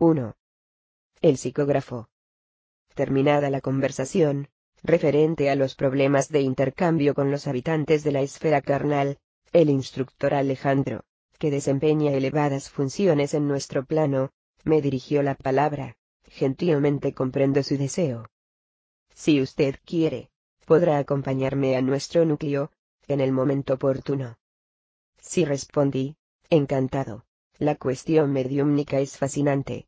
1. El psicógrafo. Terminada la conversación, referente a los problemas de intercambio con los habitantes de la esfera carnal, el instructor Alejandro, que desempeña elevadas funciones en nuestro plano, me dirigió la palabra. Gentilmente comprendo su deseo. Si usted quiere, podrá acompañarme a nuestro núcleo, en el momento oportuno. Sí, respondí, encantado. La cuestión mediúmnica es fascinante.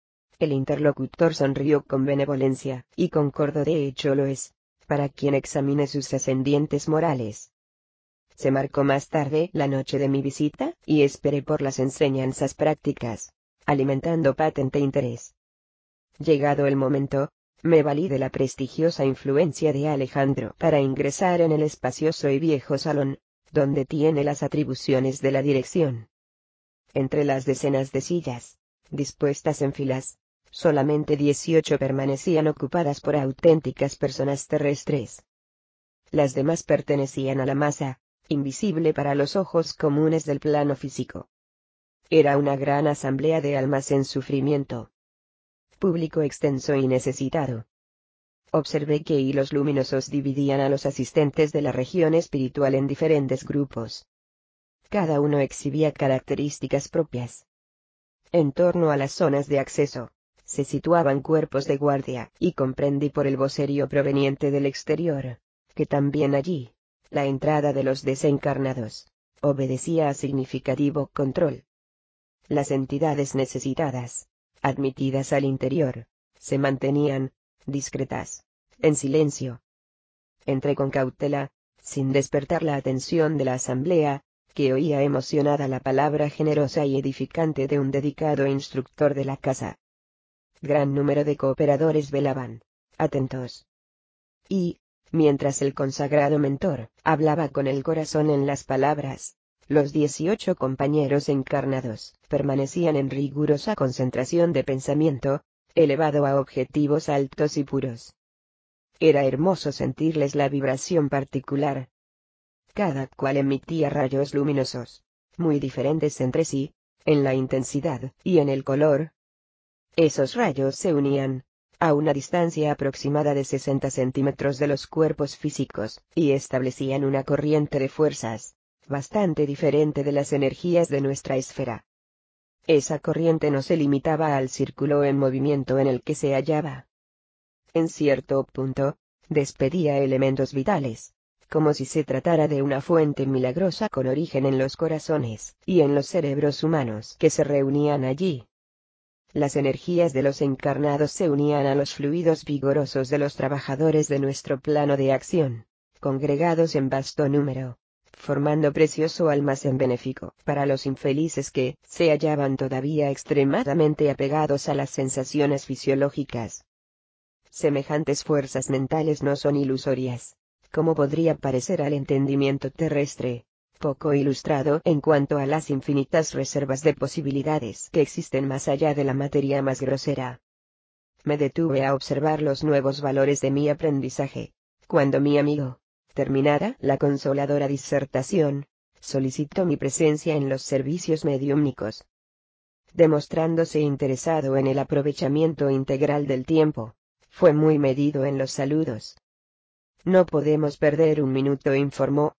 El interlocutor sonrió con benevolencia, y concordó, de hecho lo es, para quien examine sus ascendientes morales. Se marcó más tarde la noche de mi visita, y esperé por las enseñanzas prácticas, alimentando patente interés. Llegado el momento, me valí de la prestigiosa influencia de Alejandro para ingresar en el espacioso y viejo salón, donde tiene las atribuciones de la dirección. Entre las decenas de sillas, dispuestas en filas, solamente 18 permanecían ocupadas por auténticas personas terrestres. Las demás pertenecían a la masa, invisible para los ojos comunes del plano físico. Era una gran asamblea de almas en sufrimiento. Público extenso y necesitado. Observé que hilos luminosos dividían a los asistentes de la región espiritual en diferentes grupos. Cada uno exhibía características propias. En torno a las zonas de acceso, se situaban cuerpos de guardia, y comprendí por el vocerío proveniente del exterior, que también allí, la entrada de los desencarnados, obedecía a significativo control. Las entidades necesitadas, admitidas al interior, se mantenían, discretas, en silencio. Entré con cautela, sin despertar la atención de la asamblea, que oía emocionada la palabra generosa y edificante de un dedicado instructor de la casa. Gran número de cooperadores velaban, atentos. Y, mientras el consagrado mentor hablaba con el corazón en las palabras, los 18 compañeros encarnados permanecían en rigurosa concentración de pensamiento, elevado a objetivos altos y puros. Era hermoso sentirles la vibración particular. Cada cual emitía rayos luminosos, muy diferentes entre sí, en la intensidad y en el color. Esos rayos se unían, a una distancia aproximada de 60 centímetros de los cuerpos físicos, y establecían una corriente de fuerzas, bastante diferente de las energías de nuestra esfera. Esa corriente no se limitaba al círculo en movimiento en el que se hallaba. En cierto punto, despedía elementos vitales, como si se tratara de una fuente milagrosa con origen en los corazones y en los cerebros humanos que se reunían allí. Las energías de los encarnados se unían a los fluidos vigorosos de los trabajadores de nuestro plano de acción, congregados en vasto número, formando precioso almacén benéfico para los infelices que se hallaban todavía extremadamente apegados a las sensaciones fisiológicas. Semejantes fuerzas mentales no son ilusorias, como podría parecer al entendimiento terrestre, poco ilustrado en cuanto a las infinitas reservas de posibilidades que existen más allá de la materia más grosera. Me detuve a observar los nuevos valores de mi aprendizaje, cuando mi amigo, terminada la consoladora disertación, solicitó mi presencia en los servicios mediúmnicos. Demostrándose interesado en el aprovechamiento integral del tiempo, fue muy medido en los saludos. No podemos perder un minuto, informó.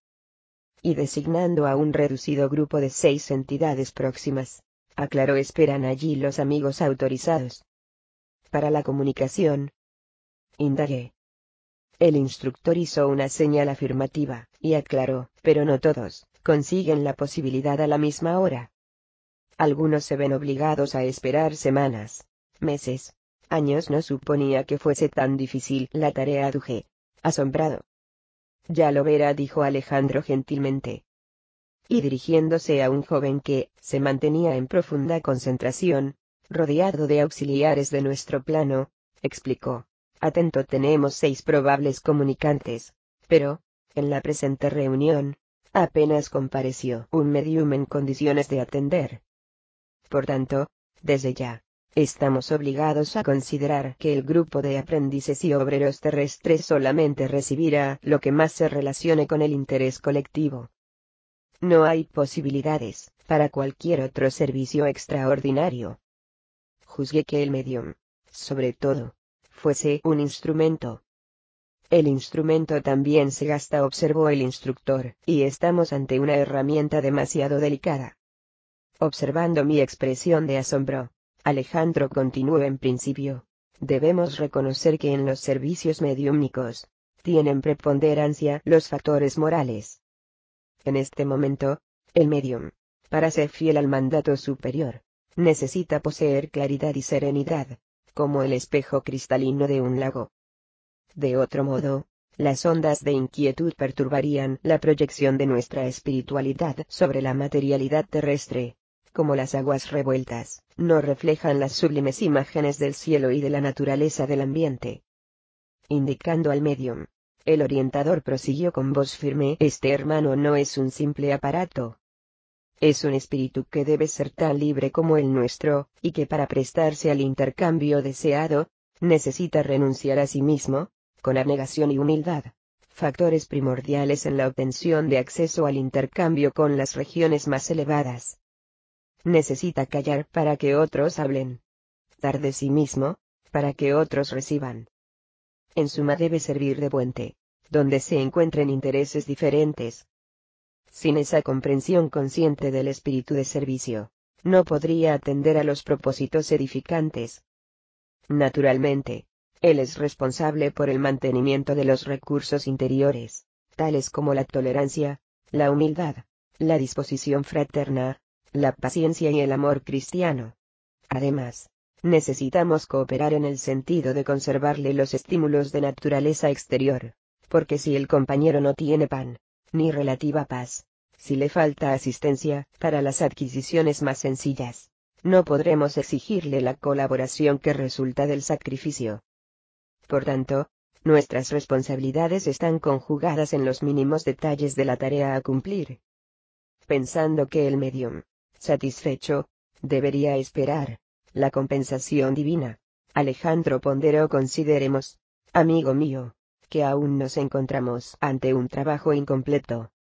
Y designando a un reducido grupo de 6 entidades próximas, aclaró, esperan allí los amigos autorizados para la comunicación. Indagué. El instructor hizo una señal afirmativa, y aclaró, pero no todos consiguen la posibilidad a la misma hora. Algunos se ven obligados a esperar semanas, meses, años. No suponía que fuese tan difícil la tarea, aduje, asombrado. Ya lo verá, dijo Alejandro gentilmente. Y dirigiéndose a un joven que se mantenía en profunda concentración, rodeado de auxiliares de nuestro plano, explicó: atento, tenemos 6 probables comunicantes, pero, en la presente reunión, apenas compareció un medium en condiciones de atender. Por tanto, desde ya, estamos obligados a considerar que el grupo de aprendices y obreros terrestres solamente recibirá lo que más se relacione con el interés colectivo. No hay posibilidades para cualquier otro servicio extraordinario. juzgué que el medium, sobre todo, fuese un instrumento. El instrumento también se gasta, observó el instructor, y estamos ante una herramienta demasiado delicada. Observando mi expresión de asombro, Alejandro continuó: en principio, debemos reconocer que en los servicios mediúmnicos, tienen preponderancia los factores morales. En este momento, el medium, para ser fiel al mandato superior, necesita poseer claridad y serenidad, como el espejo cristalino de un lago. De otro modo, las ondas de inquietud perturbarían la proyección de nuestra espiritualidad sobre la materialidad terrestre, como las aguas revueltas no reflejan las sublimes imágenes del cielo y de la naturaleza del ambiente. Indicando al medium, el orientador prosiguió con voz firme: este hermano no es un simple aparato. Es un espíritu que debe ser tan libre como el nuestro, y que para prestarse al intercambio deseado, necesita renunciar a sí mismo, con abnegación y humildad, factores primordiales en la obtención de acceso al intercambio con las regiones más elevadas. Necesita callar para que otros hablen. Dar de sí mismo, para que otros reciban. En suma, debe servir de puente, donde se encuentren intereses diferentes. Sin esa comprensión consciente del espíritu de servicio, no podría atender a los propósitos edificantes. Naturalmente, él es responsable por el mantenimiento de los recursos interiores, tales como la tolerancia, la humildad, la disposición fraterna, la paciencia y el amor cristiano. Además, necesitamos cooperar en el sentido de conservarle los estímulos de naturaleza exterior, porque si el compañero no tiene pan, ni relativa paz, si le falta asistencia para las adquisiciones más sencillas, no podremos exigirle la colaboración que resulta del sacrificio. Por tanto, nuestras responsabilidades están conjugadas en los mínimos detalles de la tarea a cumplir. Pensando que el medium, satisfecho, debería esperar la compensación divina, Alejandro ponderó: consideremos, amigo mío, que aún nos encontramos ante un trabajo incompleto.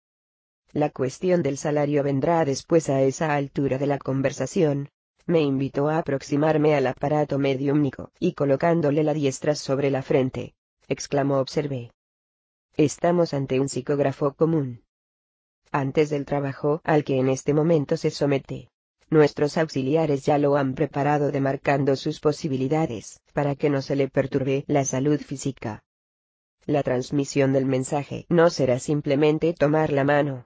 La cuestión del salario vendrá después. A esa altura de la conversación, me invitó a aproximarme al aparato mediúmnico, y colocándole la diestra sobre la frente, exclamó: observe. Estamos ante un psicógrafo común. Antes del trabajo al que en este momento se somete, nuestros auxiliares ya lo han preparado demarcando sus posibilidades, para que no se le perturbe la salud física. La transmisión del mensaje no será simplemente tomar la mano.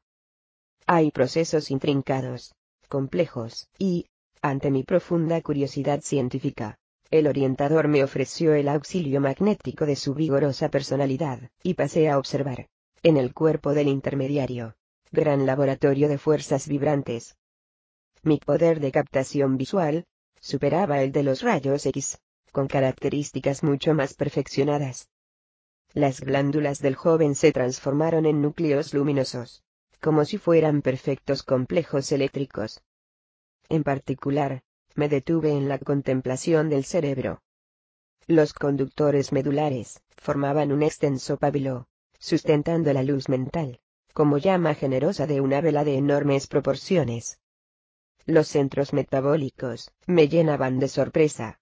Hay procesos intrincados, complejos, y, ante mi profunda curiosidad científica, el orientador me ofreció el auxilio magnético de su vigorosa personalidad, y pasé a observar, en el cuerpo del intermediario, gran laboratorio de fuerzas vibrantes. Mi poder de captación visual superaba el de los rayos X, con características mucho más perfeccionadas. Las glándulas del joven se transformaron en núcleos luminosos, como si fueran perfectos complejos eléctricos. En particular, me detuve en la contemplación del cerebro. Los conductores medulares formaban un extenso pábilo, sustentando la luz mental, como llama generosa de una vela de enormes proporciones. Los centros metabólicos me llenaban de sorpresa.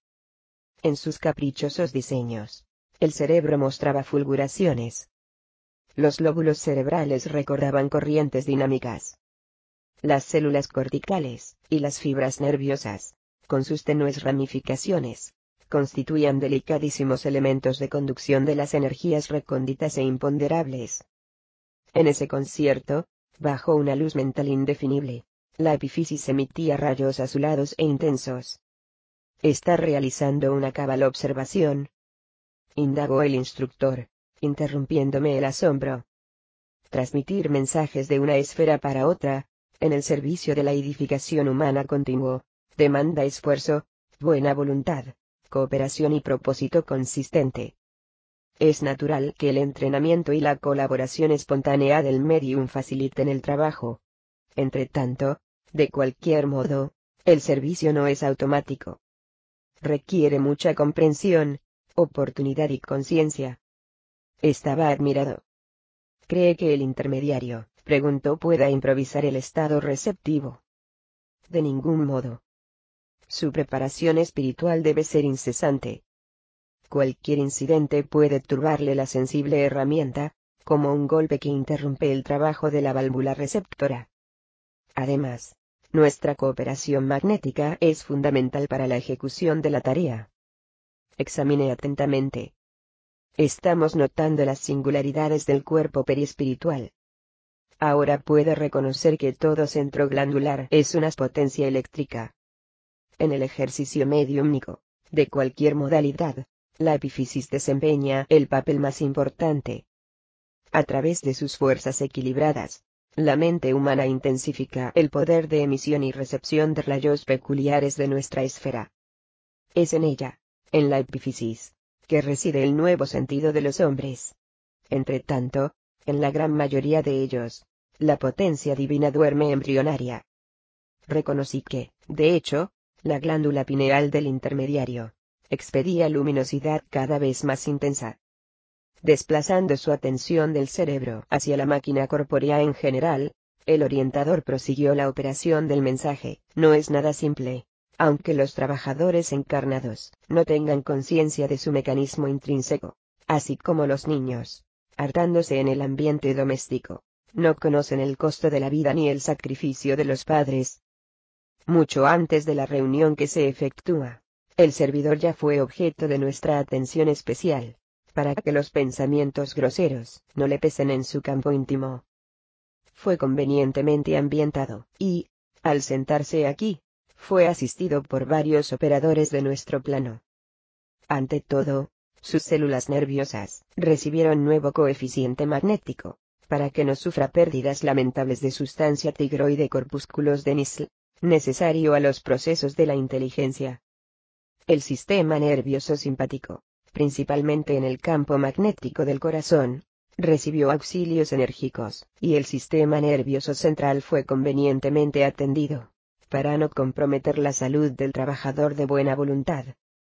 En sus caprichosos diseños, el cerebro mostraba fulguraciones. Los lóbulos cerebrales recordaban corrientes dinámicas. Las células corticales y las fibras nerviosas, con sus tenues ramificaciones, constituían delicadísimos elementos de conducción de las energías recónditas e imponderables. En ese concierto, bajo una luz mental indefinible, la epífisis emitía rayos azulados e intensos. ¿Está realizando una cabal observación?, indagó el instructor, interrumpiéndome el asombro. Transmitir mensajes de una esfera para otra, en el servicio de la edificación humana, continuó, demanda esfuerzo, buena voluntad, cooperación y propósito consistente. Es natural que el entrenamiento y la colaboración espontánea del medium faciliten el trabajo. Entretanto, de cualquier modo, el servicio no es automático. Requiere mucha comprensión, oportunidad y conciencia. Estaba admirado. ¿Cree que el intermediario, preguntó, pueda improvisar el estado receptivo? De ningún modo. Su preparación espiritual debe ser incesante. Cualquier incidente puede turbarle la sensible herramienta, como un golpe que interrumpe el trabajo de la válvula receptora. Además, nuestra cooperación magnética es fundamental para la ejecución de la tarea. Examine atentamente. Estamos notando las singularidades del cuerpo periespiritual. Ahora puede reconocer que todo centro glandular es una potencia eléctrica. En el ejercicio mediúmnico, de cualquier modalidad, la epífisis desempeña el papel más importante. A través de sus fuerzas equilibradas, la mente humana intensifica el poder de emisión y recepción de rayos peculiares de nuestra esfera. Es en ella, en la epífisis, que reside el nuevo sentido de los hombres. Entretanto, en la gran mayoría de ellos, la potencia divina duerme embrionaria. Reconocí que, de hecho, la glándula pineal del intermediario expedía luminosidad cada vez más intensa. Desplazando su atención del cerebro hacia la máquina corpórea en general, el orientador prosiguió la operación del mensaje. No es nada simple, aunque los trabajadores encarnados no tengan conciencia de su mecanismo intrínseco, así como los niños, hartándose en el ambiente doméstico, no conocen el costo de la vida ni el sacrificio de los padres. Mucho antes de la reunión que se efectúa, el servidor ya fue objeto de nuestra atención especial, para que los pensamientos groseros no le pesen en su campo íntimo. Fue convenientemente ambientado, y, al sentarse aquí, fue asistido por varios operadores de nuestro plano. Ante todo, sus células nerviosas recibieron nuevo coeficiente magnético, para que no sufra pérdidas lamentables de sustancia tigroide corpúsculos de Nisl, necesario a los procesos de la inteligencia. El sistema nervioso simpático, principalmente en el campo magnético del corazón, recibió auxilios enérgicos, y el sistema nervioso central fue convenientemente atendido, para no comprometer la salud del trabajador de buena voluntad.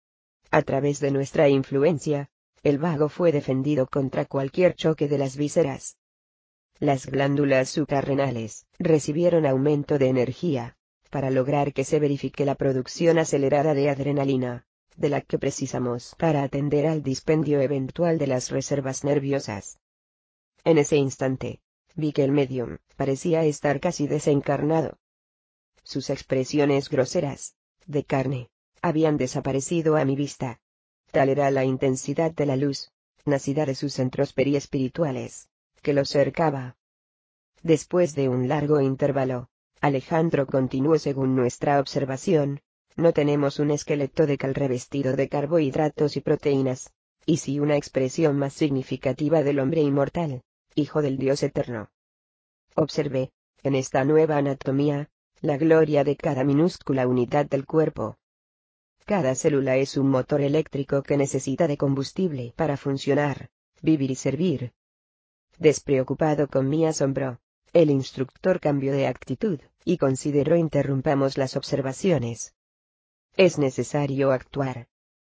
A través de nuestra influencia, el vago fue defendido contra cualquier choque de las vísceras. Las glándulas suprarrenales recibieron aumento de energía, para lograr que se verifique la producción acelerada de adrenalina, de la que precisamos para atender al dispendio eventual de las reservas nerviosas. En ese instante, vi que el medium parecía estar casi desencarnado. Sus expresiones groseras, de carne, habían desaparecido a mi vista. Tal era la intensidad de la luz, nacida de sus centros periespirituales, que lo cercaba. Después de un largo intervalo, Alejandro continuó: según nuestra observación, no tenemos un esqueleto de cal revestido de carbohidratos y proteínas, y sí una expresión más significativa del hombre inmortal, hijo del Dios eterno. Observé, en esta nueva anatomía, la gloria de cada minúscula unidad del cuerpo. Cada célula es un motor eléctrico que necesita de combustible para funcionar, vivir y servir. Despreocupado con mi asombro, el instructor cambió de actitud, y consideró interrumpamos las observaciones. Es necesario actuar,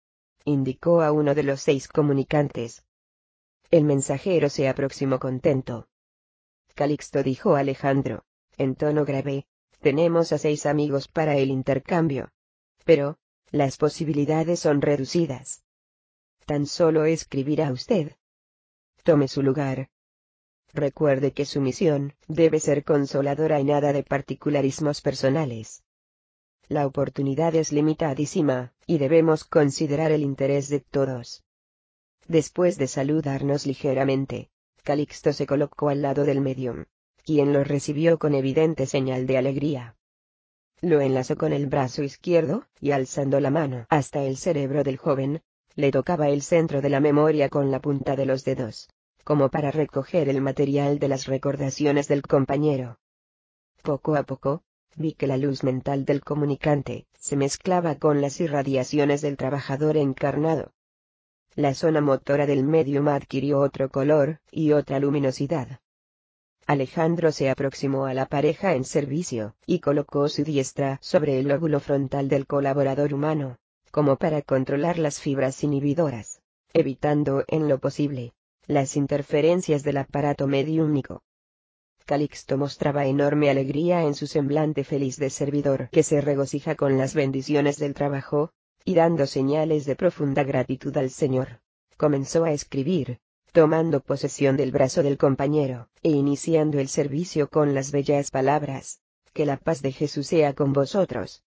indicó a uno de los 6 comunicantes. El mensajero se aproximó contento. Calixto, dijo Alejandro, en tono grave, tenemos a 6 amigos para el intercambio. Pero, las posibilidades son reducidas. Tan solo escribirá usted. Tome su lugar. Recuerde que su misión debe ser consoladora y nada de particularismos personales. La oportunidad es limitadísima, y debemos considerar el interés de todos. Después de saludarnos ligeramente, Calixto se colocó al lado del medium, quien lo recibió con evidente señal de alegría. Lo enlazó con el brazo izquierdo, y alzando la mano hasta el cerebro del joven, le tocaba el centro de la memoria con la punta de los dedos, como para recoger el material de las recordaciones del compañero. Poco a poco, vi que la luz mental del comunicante se mezclaba con las irradiaciones del trabajador encarnado. La zona motora del medium adquirió otro color y otra luminosidad. Alejandro se aproximó a la pareja en servicio, y colocó su diestra sobre el lóbulo frontal del colaborador humano, como para controlar las fibras inhibidoras, evitando en lo posible las interferencias del aparato mediúmnico. Calixto mostraba enorme alegría en su semblante feliz de servidor que se regocija con las bendiciones del trabajo, y dando señales de profunda gratitud al Señor, comenzó a escribir, tomando posesión del brazo del compañero, e iniciando el servicio con las bellas palabras: que la paz de Jesús sea con vosotros.